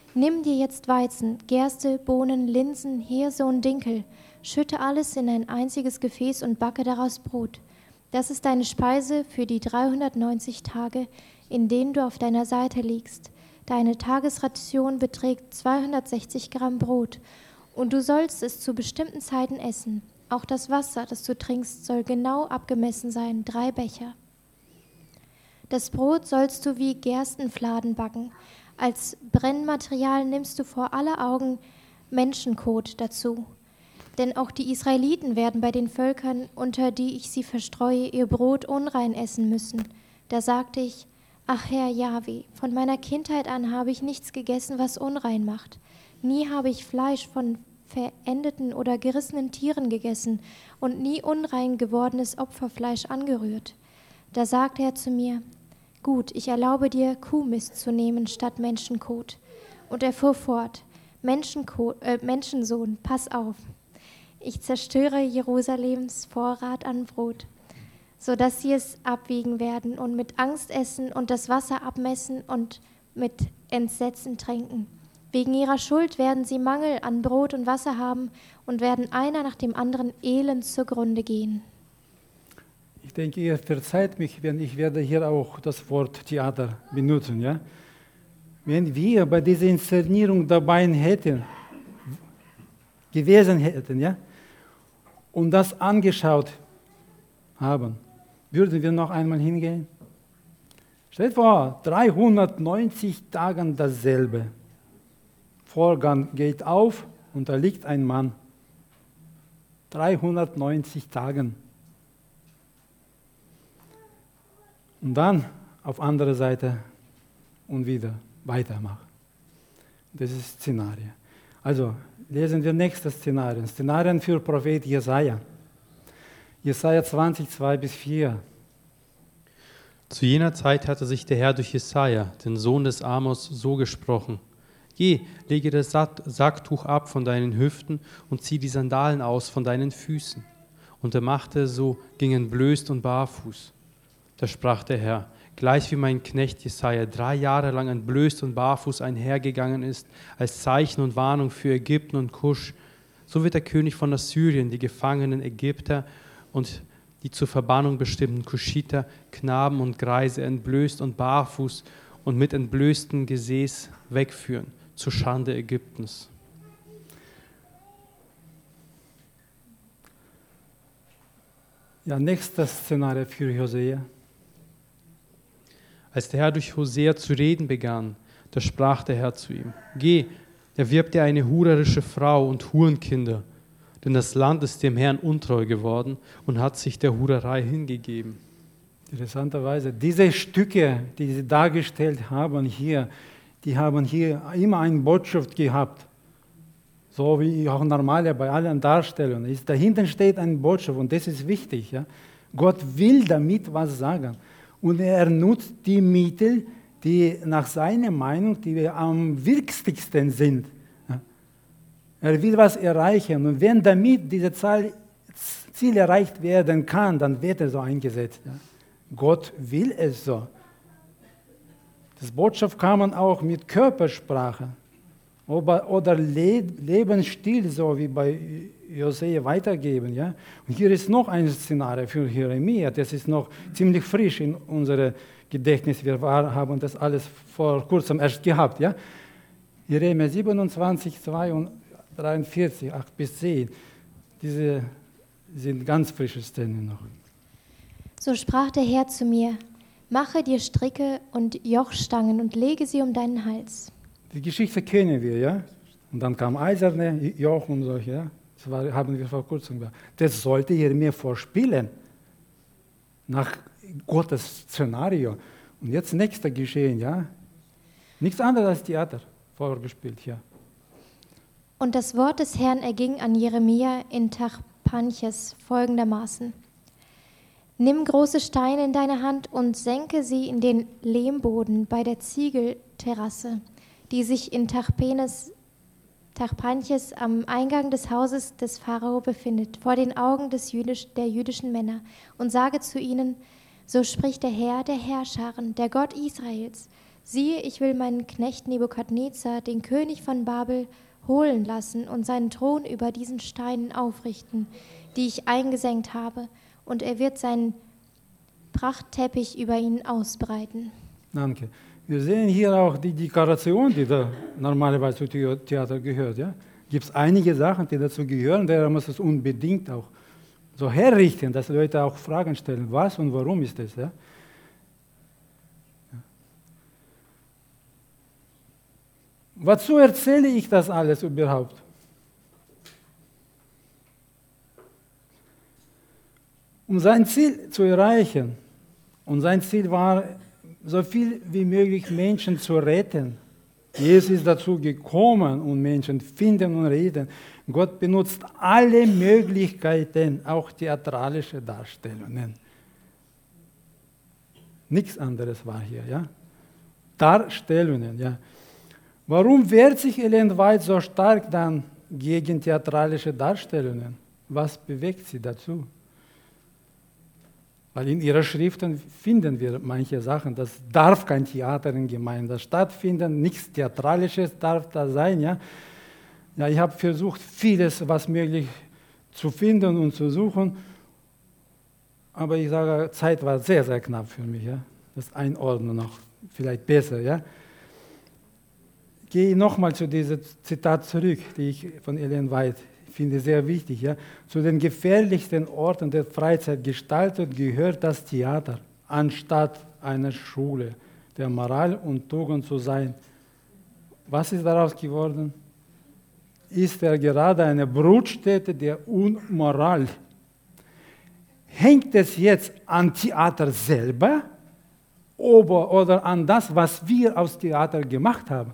Nimm dir jetzt Weizen, Gerste, Bohnen, Linsen, Hirse und Dinkel, schütte alles in ein einziges Gefäß und backe daraus Brot. Das ist deine Speise für die 390 Tage, in denen du auf deiner Seite liegst. Deine Tagesration beträgt 260 Gramm Brot, und du sollst es zu bestimmten Zeiten essen. Auch das Wasser, das du trinkst, soll genau abgemessen sein, 3 Becher. Das Brot sollst du wie Gerstenfladen backen. Als Brennmaterial nimmst du vor aller Augen Menschenkot dazu. Denn auch die Israeliten werden bei den Völkern, unter die ich sie verstreue, ihr Brot unrein essen müssen. Da sagte ich: Ach Herr Jahwe, von meiner Kindheit an habe ich nichts gegessen, was unrein macht. Nie habe ich Fleisch von verendeten oder gerissenen Tieren gegessen und nie unrein gewordenes Opferfleisch angerührt. Da sagte er zu mir: Gut, ich erlaube dir, Kuhmist zu nehmen statt Menschenkot. Und er fuhr fort: Menschensohn, pass auf. Ich zerstöre Jerusalems Vorrat an Brot, sodass sie es abwiegen werden und mit Angst essen und das Wasser abmessen und mit Entsetzen trinken. Wegen ihrer Schuld werden sie Mangel an Brot und Wasser haben und werden einer nach dem anderen elend zugrunde gehen. Ich denke, ihr verzeiht mich, wenn ich werde hier auch das Wort Theater benutzen. Ja? Wenn wir bei dieser Inszenierung dabei gewesen hätten, ja, und das angeschaut haben, würden wir noch einmal hingehen? Stellt vor, 390 Tagen dasselbe. Vorgang geht auf und da liegt ein Mann. 390 Tagen. Und dann auf andere Seite und wieder weitermachen. Das ist Szenario. Also lesen wir nächstes Szenario. Szenarien für Prophet Jesaja. Jesaja 20, 2-4. Zu jener Zeit hatte sich der Herr durch Jesaja, den Sohn des Amos, so gesprochen: Geh, lege das Sacktuch ab von deinen Hüften und zieh die Sandalen aus von deinen Füßen. Und er machte so, ging entblößt und barfuß. Da sprach der Herr: Gleich wie mein Knecht Jesaja 3 Jahre lang entblößt und barfuß einhergegangen ist, als Zeichen und Warnung für Ägypten und Kusch, so wird der König von Assyrien die gefangenen Ägypter und die zur Verbannung bestimmten Kuschiter, Knaben und Greise entblößt und barfuß und mit entblößtem Gesäß wegführen, zur Schande Ägyptens. Ja, nächstes Szenario für Hosea. Als der Herr durch Hosea zu reden begann, da sprach der Herr zu ihm: Geh, erwirb dir eine hurerische Frau und Hurenkinder, denn das Land ist dem Herrn untreu geworden und hat sich der Hurerei hingegeben. Interessanterweise, diese Stücke, die sie dargestellt haben hier, die haben hier immer eine Botschaft gehabt. So wie auch normal bei allen Darstellungen. Dahinter steht eine Botschaft und das ist wichtig. Ja? Gott will damit was sagen. Und er nutzt die Mittel, die nach seiner Meinung die am wichtigsten sind. Ja? Er will was erreichen. Und wenn damit dieses Ziel erreicht werden kann, dann wird er so eingesetzt. Ja? Gott will es so. Das Botschaft kann man auch mit Körpersprache oder Lebensstil, so wie bei Hosea, weitergeben. Ja? Und hier ist noch ein Szenario für Jeremia, das ist noch ziemlich frisch in unserem Gedächtnis. Wir haben das alles vor kurzem erst gehabt. Ja? Jeremia 27, 2 und 43, 8-10. Diese sind ganz frische Szenen noch. So sprach der Herr zu mir: Mache dir Stricke und Jochstangen und lege sie um deinen Hals. Die Geschichte kennen wir, ja. Und dann kam eiserne Joch und solche, ja. Das haben wir vor kurzem gemacht. Das sollte Jeremia vorspielen. Nach Gottes Szenario. Und jetzt nächster Geschehen, ja. Nichts anderes als Theater vorgespielt, ja. Und das Wort des Herrn erging an Jeremia in Tachpanches folgendermaßen: Nimm große Steine in deine Hand und senke sie in den Lehmboden bei der Ziegelterrasse, die sich in Tachpanches am Eingang des Hauses des Pharao befindet, vor den Augen der jüdischen Männer, und sage zu ihnen: So spricht der Herr der Herrscharen, der Gott Israels: Siehe, ich will meinen Knecht Nebukadnezar, den König von Babel, holen lassen und seinen Thron über diesen Steinen aufrichten, die ich eingesenkt habe, und er wird seinen Prachtteppich über ihnen ausbreiten. Danke. Wir sehen hier auch die Dekoration, die da normalerweise zu Theater gehört. Ja? Gibt es einige Sachen, die dazu gehören, daher muss es unbedingt auch so herrichten, dass Leute auch Fragen stellen, was und warum ist das. Ja? Wozu erzähle ich das alles überhaupt? Um sein Ziel zu erreichen. Und sein Ziel war, so viel wie möglich Menschen zu retten. Jesus ist dazu gekommen, um Menschen finden und reden. Gott benutzt alle Möglichkeiten, auch theatralische Darstellungen. Nichts anderes war hier, ja? Darstellungen, ja. Warum wehrt sich Ellen White so stark dann gegen theatralische Darstellungen? Was bewegt sie dazu? Weil in ihrer Schriften finden wir manche Sachen, das darf kein Theater in Gemeinden stattfinden, nichts Theatralisches darf da sein. Ja? Ja, ich habe versucht, vieles, was möglich zu finden und zu suchen, aber ich sage, Zeit war sehr, sehr knapp für mich. Ja? Das Einordnen noch vielleicht besser. Ja? Gehe nochmal zu diesem Zitat zurück, die ich von Ellen White finde, sehr wichtig. Ja? Zu den gefährlichsten Orten der Freizeitgestaltung gehört das Theater, anstatt einer Schule der Moral und Tugend zu sein. Was ist daraus geworden? Ist er gerade eine Brutstätte der Unmoral? Hängt es jetzt an Theater selber oder an das, was wir aus Theater gemacht haben?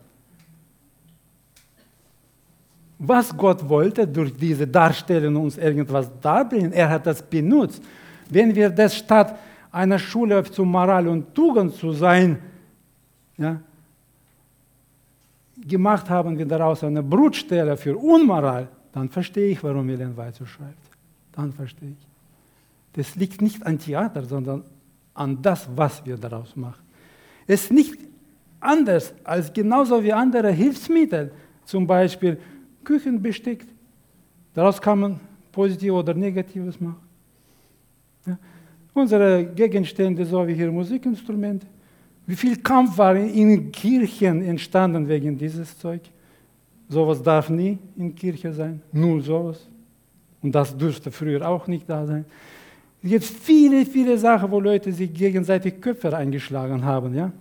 Was Gott wollte durch diese Darstellung uns irgendwas darbringen, er hat das benutzt. Wenn wir das statt einer Schule zu Moral und Tugend zu sein, ja, gemacht haben wir daraus eine Brutstelle für Unmoral, dann verstehe ich, warum Ellen White so schreibt. Dann verstehe ich. Das liegt nicht an Theater, sondern an das, was wir daraus machen. Es ist nicht anders als genauso wie andere Hilfsmittel, zum Beispiel Küchenbesteck. Daraus kann man Positives oder Negatives machen. Ja. Unsere Gegenstände, so wie hier Musikinstrumente. Wie viel Kampf war in Kirchen entstanden wegen dieses Zeug? Sowas darf nie in Kirche sein, nur sowas. Und das dürfte früher auch nicht da sein. Es gibt viele, viele Sachen, wo Leute sich gegenseitig Köpfe eingeschlagen haben. Ja?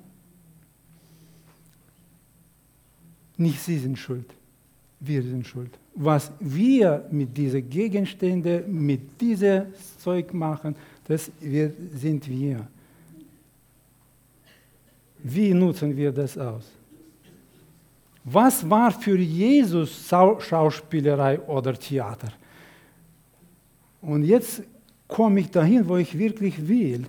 Nicht sie sind schuld. Wir sind schuld. Was wir mit diesen Gegenständen, mit diesem Zeug machen, sind wir. Wie nutzen wir das aus? Was war für Jesus Schauspielerei oder Theater? Und jetzt komme ich dahin, wo ich wirklich will.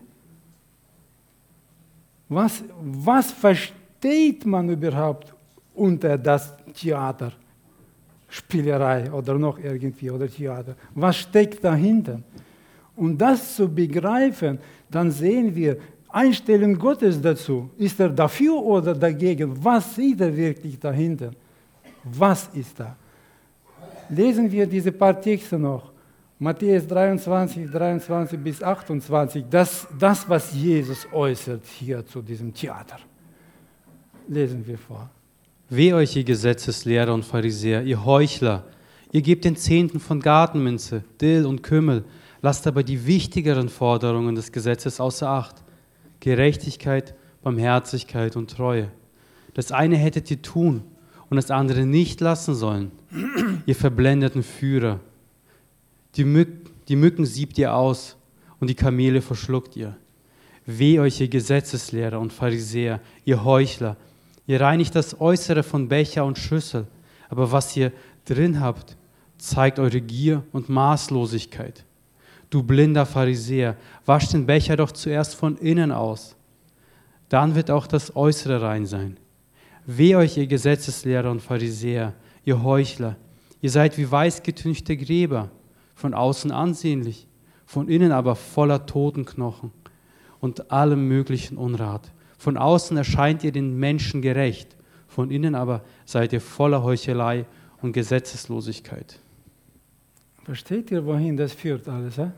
Was versteht man überhaupt unter das Theater? Spielerei oder noch irgendwie oder Theater. Was steckt dahinter? Um das zu begreifen, dann sehen wir Einstellung Gottes dazu. Ist er dafür oder dagegen? Was sieht er wirklich dahinter? Was ist da? Lesen wir diese paar Texte noch. Matthäus 23, 23 bis 28. Das, was Jesus äußert hier zu diesem Theater. Lesen wir vor. Weh euch, ihr Gesetzeslehrer und Pharisäer, ihr Heuchler! Ihr gebt den Zehnten von Gartenminze, Dill und Kümmel, lasst aber die wichtigeren Forderungen des Gesetzes außer Acht: Gerechtigkeit, Barmherzigkeit und Treue. Das eine hättet ihr tun und das andere nicht lassen sollen, ihr verblendeten Führer. Die Mücken siebt ihr aus und die Kamele verschluckt ihr. Weh euch, ihr Gesetzeslehrer und Pharisäer, ihr Heuchler! Ihr reinigt das Äußere von Becher und Schüssel, aber was ihr drin habt, zeigt eure Gier und Maßlosigkeit. Du blinder Pharisäer, wasch den Becher doch zuerst von innen aus. Dann wird auch das Äußere rein sein. Weh euch, ihr Gesetzeslehrer und Pharisäer, ihr Heuchler! Ihr seid wie weißgetünchte Gräber, von außen ansehnlich, von innen aber voller Totenknochen und allem möglichen Unrat. Von außen erscheint ihr den Menschen gerecht, von innen aber seid ihr voller Heuchelei und Gesetzeslosigkeit. Versteht ihr, wohin das führt alles? Ja?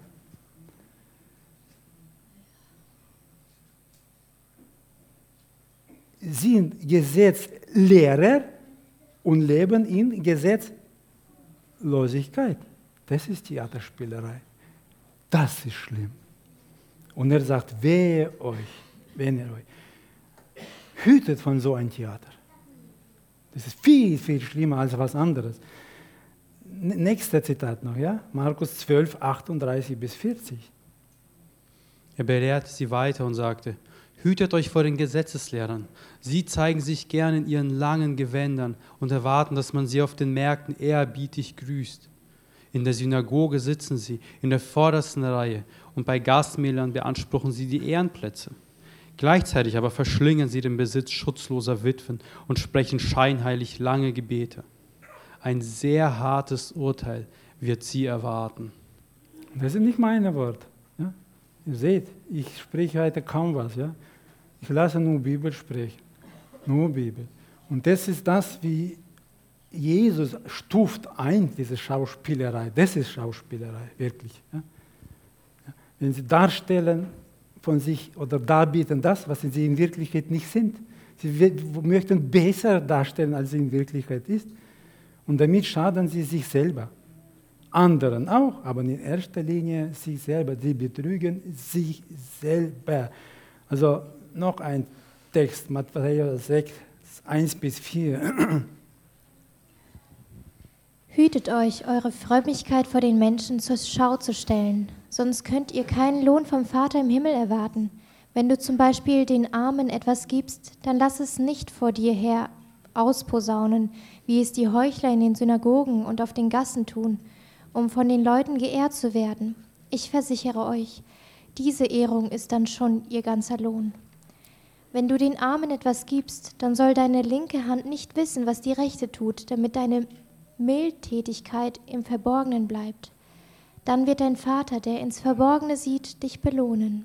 Sind Gesetzlehrer und leben in Gesetzlosigkeit. Das ist Theaterspielerei. Das ist schlimm. Und er sagt, wehe euch, wenn ihr euch hütet von so einem Theater. Das ist viel, viel schlimmer als was anderes. Nächster Zitat noch, ja? Markus 12, 38 bis 40. Er belehrte sie weiter und sagte, hütet euch vor den Gesetzeslehrern. Sie zeigen sich gern in ihren langen Gewändern und erwarten, dass man sie auf den Märkten ehrerbietig grüßt. In der Synagoge sitzen sie in der vordersten Reihe und bei Gastmählern beanspruchen sie die Ehrenplätze. Gleichzeitig aber verschlingen sie den Besitz schutzloser Witwen und sprechen scheinheilig lange Gebete. Ein sehr hartes Urteil wird sie erwarten. Das sind nicht meine Worte. Ja? Ihr seht, ich spreche heute kaum was. Ja? Ich lasse nur Bibel sprechen. Nur Bibel. Und das ist das, wie Jesus stuft ein, diese Schauspielerei. Das ist Schauspielerei, wirklich. Ja? Wenn sie darstellen von sich oder darbieten das, was sie in Wirklichkeit nicht sind. Sie möchten besser darstellen, als sie in Wirklichkeit ist. Und damit schaden sie sich selber. Anderen auch, aber in erster Linie sich selber. Sie betrügen sich selber. Also noch ein Text, Matthäus 6, 1 bis 4. Hütet euch, eure Frömmigkeit vor den Menschen zur Schau zu stellen, sonst könnt ihr keinen Lohn vom Vater im Himmel erwarten. Wenn du zum Beispiel den Armen etwas gibst, dann lass es nicht vor dir her ausposaunen, wie es die Heuchler in den Synagogen und auf den Gassen tun, um von den Leuten geehrt zu werden. Ich versichere euch, diese Ehrung ist dann schon ihr ganzer Lohn. Wenn du den Armen etwas gibst, dann soll deine linke Hand nicht wissen, was die rechte tut, damit deine Mildtätigkeit im Verborgenen bleibt. Dann wird dein Vater, der ins Verborgene sieht, dich belohnen.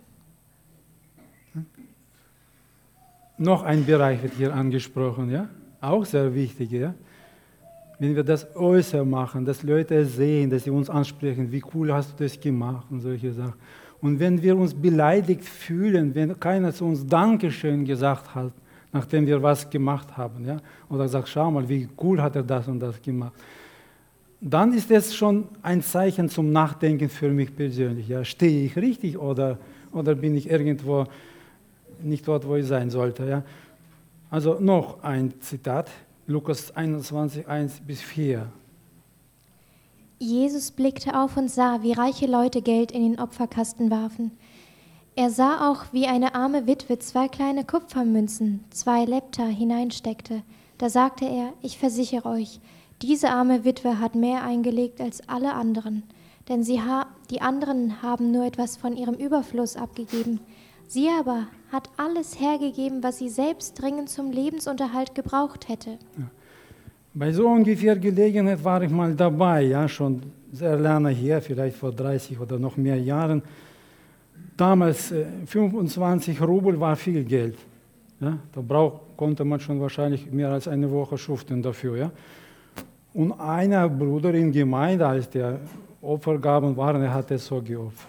Noch ein Bereich wird hier angesprochen, ja? Auch sehr wichtig, ja? Wenn wir das äußer machen, dass Leute sehen, dass sie uns ansprechen, wie cool hast du das gemacht und solche Sachen. Und wenn wir uns beleidigt fühlen, wenn keiner zu uns Dankeschön gesagt hat, nachdem wir was gemacht haben, ja? Oder sagt, schau mal, wie cool hat er das und das gemacht. Dann ist es schon ein Zeichen zum Nachdenken für mich persönlich. Ja? Stehe ich richtig oder bin ich irgendwo nicht dort, wo ich sein sollte? Ja? Also noch ein Zitat, Lukas 21, 1 bis 4. Jesus blickte auf und sah, wie reiche Leute Geld in den Opferkasten warfen. Er sah auch, wie eine arme Witwe 2 kleine Kupfermünzen, 2 Lepta hineinsteckte. Da sagte er, ich versichere euch, diese arme Witwe hat mehr eingelegt als alle anderen, denn die anderen haben nur etwas von ihrem Überfluss abgegeben. Sie aber hat alles hergegeben, was sie selbst dringend zum Lebensunterhalt gebraucht hätte. Ja. Bei so ungefähr Gelegenheit war ich mal dabei, ja, schon sehr lange her, vielleicht vor 30 oder noch mehr Jahren. Damals 25 Rubel war viel Geld. Ja. Da konnte man schon wahrscheinlich mehr als eine Woche schuften dafür. Ja. Und einer Bruder in der Gemeinde, als der Opfergaben waren, er hat es so geopfert.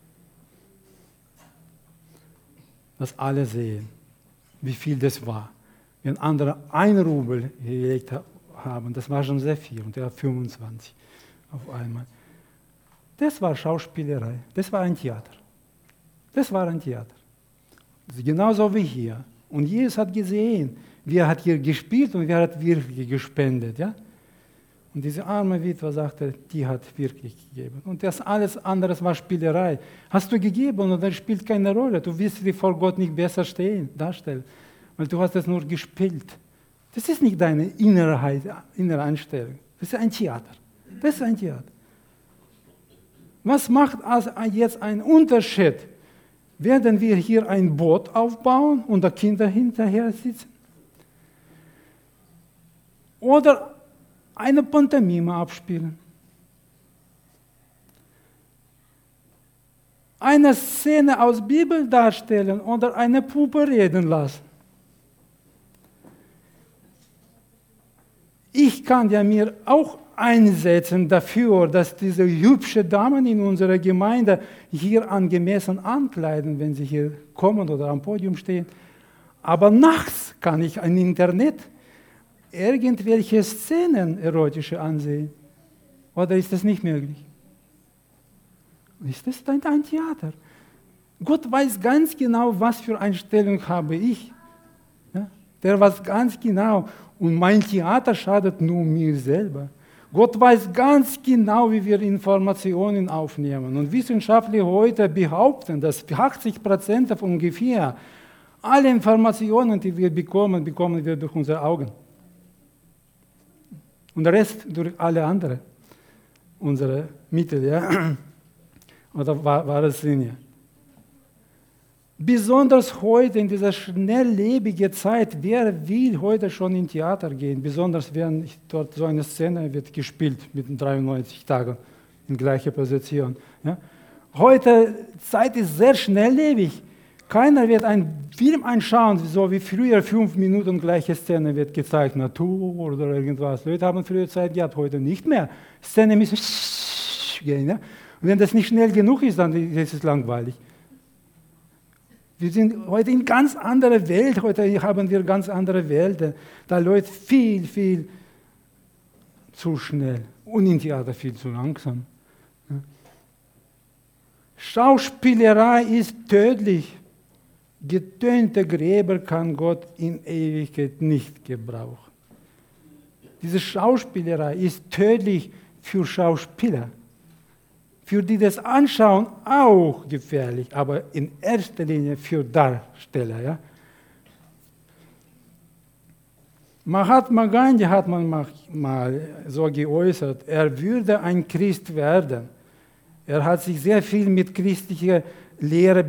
Dass alle sehen, wie viel das war. Wenn andere 1 Rubel gelegt haben, das war schon sehr viel, und er hat 25 auf einmal. Das war Schauspielerei, das war ein Theater. Das war ein Theater. Genauso wie hier. Und Jesus hat gesehen, wer hat hier gespielt und wer hat wirklich gespendet. Ja? Und diese arme Witwe sagte, die hat wirklich gegeben. Und das alles andere war Spielerei. Hast du gegeben und das spielt keine Rolle. Du wirst dich vor Gott nicht besser darstellen, weil du hast es nur gespielt. Das ist nicht deine innere Einstellung. Das ist ein Theater. Das ist ein Theater. Was macht also jetzt einen Unterschied? Werden wir hier ein Boot aufbauen und da Kinder hinterher sitzen? Oder eine Pantomime abspielen? eine Szene aus Bibel darstellen oder eine Puppe reden lassen. Ich kann ja mir auch einsetzen dafür, dass diese hübschen Damen in unserer Gemeinde hier angemessen ankleiden, wenn sie hier kommen oder am Podium stehen. Aber nachts kann ich im Internet irgendwelche Szenen erotische ansehen. Oder ist das nicht möglich? Ist das ein Theater? Gott weiß ganz genau, was für Einstellung habe ich. Ja? Der weiß ganz genau. Und mein Theater schadet nur mir selber. Gott weiß ganz genau, wie wir Informationen aufnehmen. Und Wissenschaftler heute behaupten, dass 80% ungefähr alle Informationen, die wir bekommen, bekommen wir durch unsere Augen. Und der Rest durch alle anderen, unsere Mittel, ja? Oder wahre Linie. Besonders heute in dieser schnelllebigen Zeit, wer will heute schon in Theater gehen? Besonders wenn dort so eine Szene wird gespielt mit 93 Tagen in gleicher Position. Ja? Heute Zeit ist sehr schnelllebig. Keiner wird einen Film anschauen, so wie früher 5 Minuten gleiche Szene wird gezeigt, Natur oder irgendwas. Leute haben früher Zeit gehabt, heute nicht mehr. Szene müssen gehen. Ja? Und wenn das nicht schnell genug ist, dann ist es langweilig. Wir sind heute in ganz anderer Welt, heute haben wir ganz andere Welt. Da läuft viel, viel zu schnell und im Theater viel zu langsam. Schauspielerei ist tödlich. Getönte Gräber kann Gott in Ewigkeit nicht gebrauchen. Diese Schauspielerei ist tödlich für Schauspieler. Für die das anschauen auch gefährlich, aber in erster Linie für Darsteller. Ja? Mahatma Gandhi hat man mal so geäußert, er würde ein Christ werden. Er hat sich sehr viel mit christlicher Lehre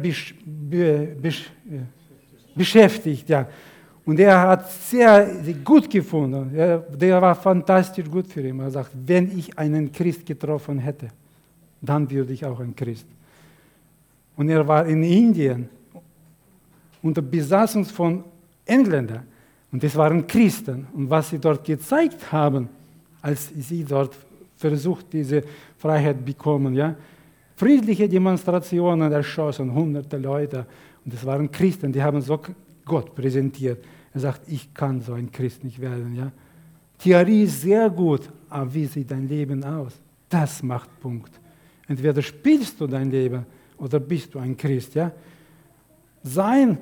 beschäftigt. Ja. Und er hat sehr gut gefunden. Der war fantastisch gut für ihn. Er sagt, wenn ich einen Christ getroffen hätte, dann würde ich auch ein Christ. Und er war in Indien unter Besatzung von Engländern. Und das waren Christen. Und was sie dort gezeigt haben, als sie dort versucht, diese Freiheit bekommen, ja, friedliche Demonstrationen erschossen, hunderte Leute. Und das waren Christen, die haben so Gott präsentiert. Er sagt, ich kann so ein Christ nicht werden. Ja. Theorie ist sehr gut, aber wie sieht dein Leben aus? Das macht Punkt. Entweder spielst du dein Leben oder bist du ein Christ. Ja? Sein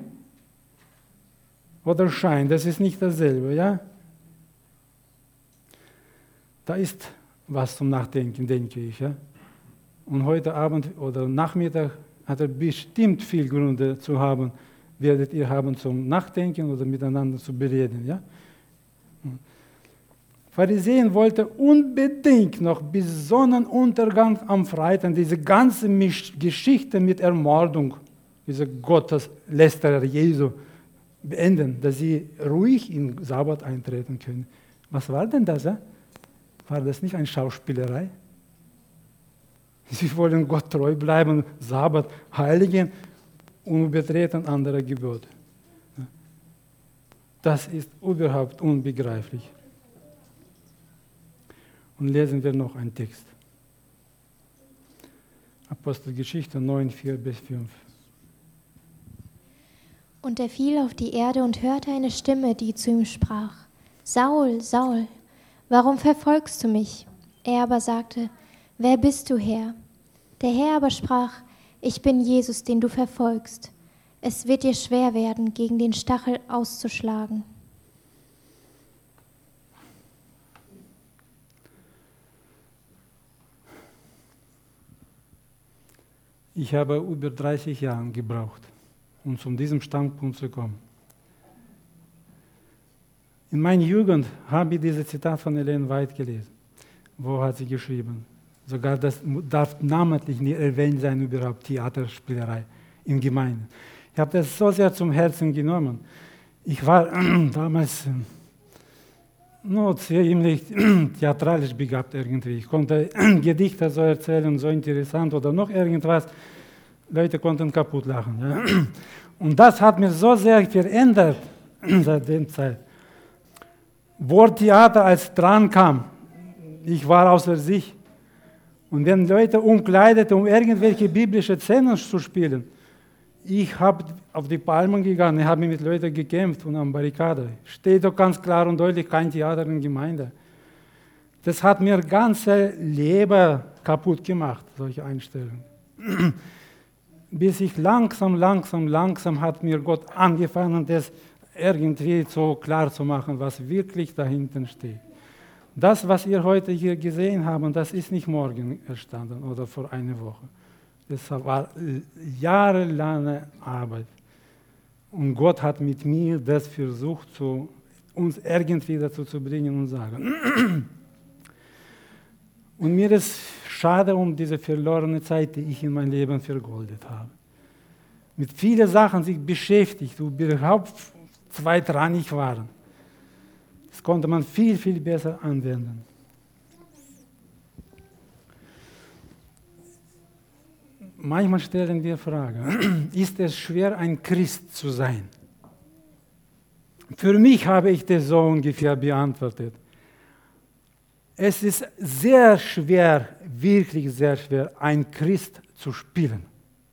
oder Schein, das ist nicht dasselbe. Ja? Da ist was zum Nachdenken, denke ich. Ja? Und heute Abend oder Nachmittag hat er bestimmt viel Gründe zu haben, werdet ihr haben zum Nachdenken oder miteinander zu bereden. Ja? Pharisäer wollte unbedingt noch bis Sonnenuntergang am Freitag diese ganze Geschichte mit Ermordung, dieser Gotteslästerer Jesu, beenden, dass sie ruhig in Sabbat eintreten können. Was war denn das? War das nicht eine Schauspielerei? Sie wollen Gott treu bleiben, Sabbat heiligen und übertreten andere Gebote. Das ist überhaupt unbegreiflich. Und lesen wir noch einen Text. Apostelgeschichte 9, 4-5. Und er fiel auf die Erde und hörte eine Stimme, die zu ihm sprach: Saul, Saul, warum verfolgst du mich? Er aber sagte: Wer bist du, Herr? Der Herr aber sprach: Ich bin Jesus, den du verfolgst. Es wird dir schwer werden, gegen den Stachel auszuschlagen. Ich habe über 30 Jahre gebraucht, um zu diesem Standpunkt zu kommen. In meiner Jugend habe ich dieses Zitat von Ellen White gelesen. Wo hat sie geschrieben? Sogar das darf namentlich nicht erwähnt sein, überhaupt Theaterspielerei in Gemeinden. Ich habe das so sehr zum Herzen genommen. Ich war damals nur ziemlich theatralisch begabt irgendwie. Ich konnte Gedichte so erzählen, so interessant oder noch irgendwas. Leute konnten kaputt lachen. Ja. Und das hat mich so sehr verändert seit der Zeit. Worttheater, als dran kam, ich war außer sich. Und wenn Leute umkleideten, um irgendwelche biblische Szenen zu spielen, ich habe auf die Palmen gegangen, ich habe mit Leuten gekämpft und am Barrikade. Steht doch ganz klar und deutlich, kein Theater in Gemeinde. Das hat mir ganze Leben kaputt gemacht, solche Einstellungen. Bis ich langsam hat mir Gott angefangen, das irgendwie so klar zu machen, was wirklich dahinter steht. Das, was ihr heute hier gesehen habt, das ist nicht morgen entstanden oder vor einer Woche. Das war jahrelange Arbeit. Und Gott hat mit mir das versucht, uns irgendwie dazu zu bringen und sagen. Und mir ist schade um diese verlorene Zeit, die ich in meinem Leben vergoldet habe. Mit vielen Sachen sich beschäftigt, die überhaupt zweitrangig waren. Das konnte man viel, viel besser anwenden. Manchmal stellen wir Fragen, ist es schwer, ein Christ zu sein? Für mich habe ich das so ungefähr beantwortet. Es ist sehr schwer, wirklich sehr schwer, ein Christ zu spielen.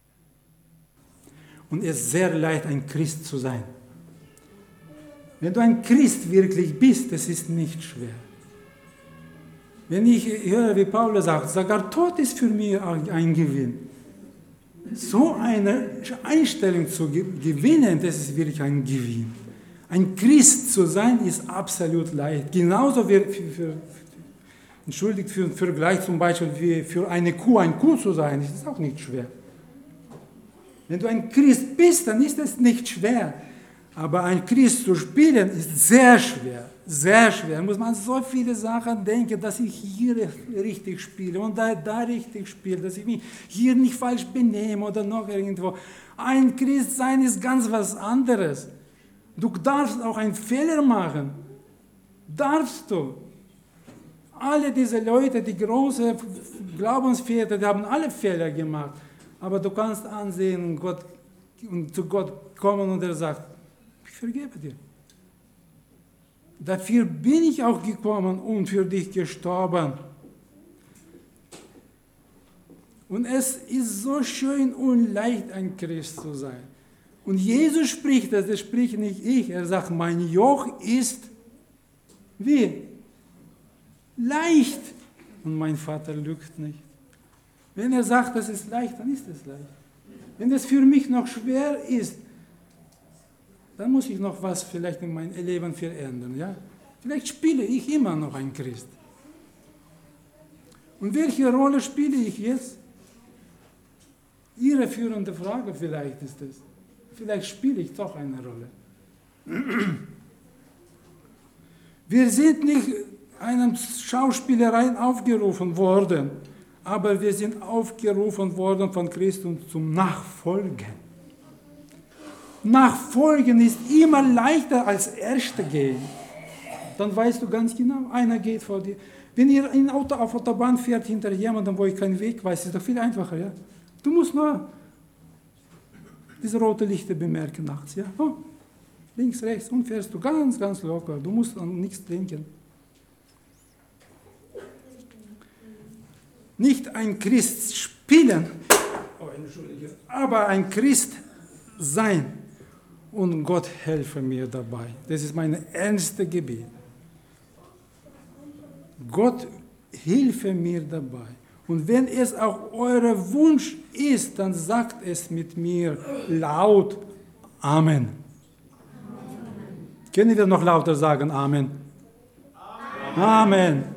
Und es ist sehr leicht, ein Christ zu sein. Wenn du ein Christ wirklich bist, das ist nicht schwer. Wenn ich höre, wie Paulus sagt, sogar Tod ist für mich ein Gewinn. So eine Einstellung zu gewinnen, das ist wirklich ein Gewinn. Ein Christ zu sein, ist absolut leicht. Genauso wie für einen Vergleich zum Beispiel wie für eine Kuh ein Kuh zu sein, ist auch nicht schwer. Wenn du ein Christ bist, dann ist es nicht schwer. Aber ein Christ zu spielen ist sehr schwer, sehr schwer. Da muss man so viele Sachen denken, dass ich hier richtig spiele und da richtig spiele, dass ich mich hier nicht falsch benehme oder noch irgendwo. Ein Christ sein ist ganz was anderes. Du darfst auch einen Fehler machen. Darfst du. Alle diese Leute, die großen Glaubensväter, die haben alle Fehler gemacht. Aber du kannst ansehen und zu Gott kommen und er sagt, ich vergebe dir. Dafür bin ich auch gekommen und für dich gestorben. Und es ist so schön und leicht, ein Christ zu sein. Und Jesus spricht das spricht nicht ich. Er sagt, mein Joch ist wie? Leicht. Und mein Vater lügt nicht. Wenn er sagt, das ist leicht, dann ist es leicht. Wenn es für mich noch schwer ist, dann muss ich noch was vielleicht in meinem Leben verändern. Ja? Vielleicht spiele ich immer noch ein Christ. Und welche Rolle spiele ich jetzt? Ihre führende Frage vielleicht ist es. Vielleicht spiele ich doch eine Rolle. Wir sind nicht einer Schauspielerei aufgerufen worden, aber wir sind aufgerufen worden von Christus zum Nachfolgen. Nachfolgen ist immer leichter als Erste gehen. Dann weißt du ganz genau, einer geht vor dir. Wenn ihr ein Auto auf der Autobahn fährt hinter jemandem, wo ich keinen Weg weiß, ist es doch viel einfacher. Ja? Du musst nur diese rote Lichter bemerken nachts. Ja? Oh, links, rechts und fährst du ganz, ganz locker. Du musst an nichts denken. Nicht ein Christ spielen, aber ein Christ sein. Und Gott helfe mir dabei. Das ist mein ernstes Gebet. Gott hilfe mir dabei. Und wenn es auch euer Wunsch ist, dann sagt es mit mir laut Amen. Können wir noch lauter sagen Amen? Amen. Amen.